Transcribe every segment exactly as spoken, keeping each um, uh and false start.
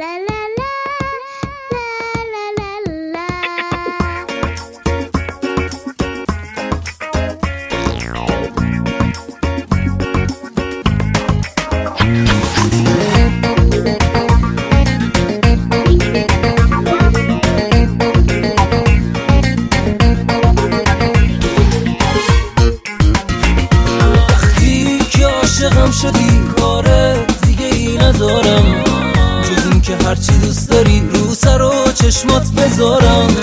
لا لا لا لا لا لا وقتی که عاشقم شدی کاره دیگه ای ندارم جز این که هرچی دوست داری رو سر و چشمات بذارم.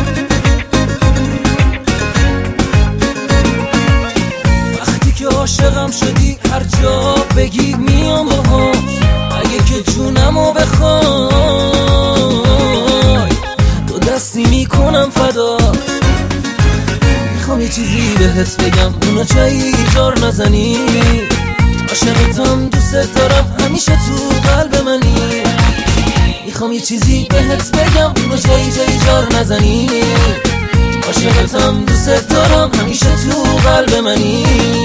وقتی که عاشقم شدی هر جا بگی میام باهات، اگه که جونمو بخوای دو دستی میکنم فدا. میخوام یه چیزی بهت بگم اونو جایی جار نزنی، عاشقتم دوست دارم همیشه تو قلب منی. میخوام یه چیزی بهت بگم اونو جایی جایی جار نزنی، عاشقتم دوست دارم همیشه تو قلب منی.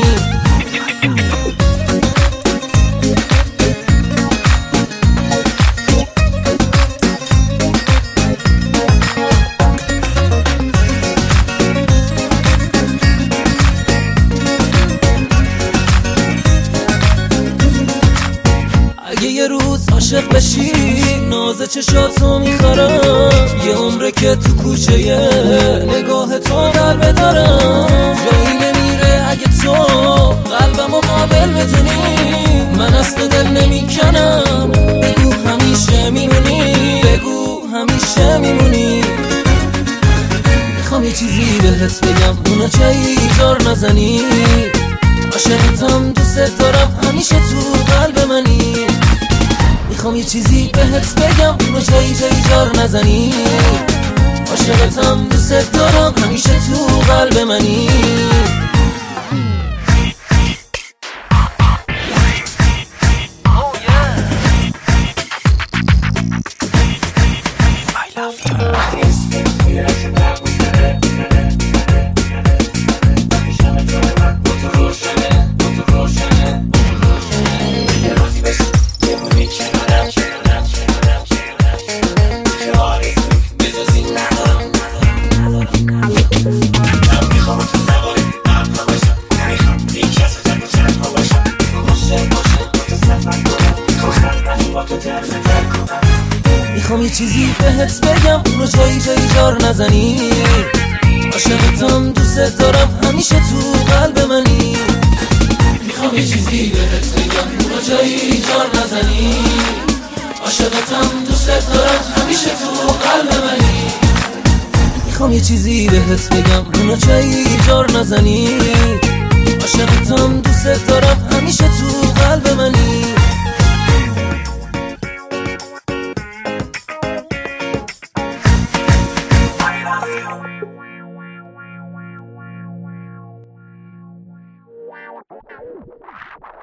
اگه یه روز عاشق بشی ناز چشاتو میخورم، یه عمره که تو کوچه نگاه تو قلب دارم. جایی نمیره اگه تو قلبمو قابل بدونی، من اصل دل نمیکنم بگو همیشه میمونی، بگو همیشه میمونی. میخوام یه چیزی بهت بگم اونو جایی جار نزنی، عاشقتم دوست دارم همیشه تو قلب منی. میخوام یه چیزی بهت بگم اونو جایی جایی جار نزنی، عاشقتم دوست دارم همیشه تو قلب منی. میخوام یه چیزی بهت بگم اونو جایی جایی جار نزنی، عاشقتم دوست دارم همیشه تو قلب منی. میخوام یه چیزی بهت بگم اونو جایی جار نزنی، عاشقتم دوست دارم همیشه تو قلب منی. میخوام یه چیزی بهت بگم اونو جایی جار نزنی، عاشقتم دوست دارم همیشه تو قلب منی. Wow.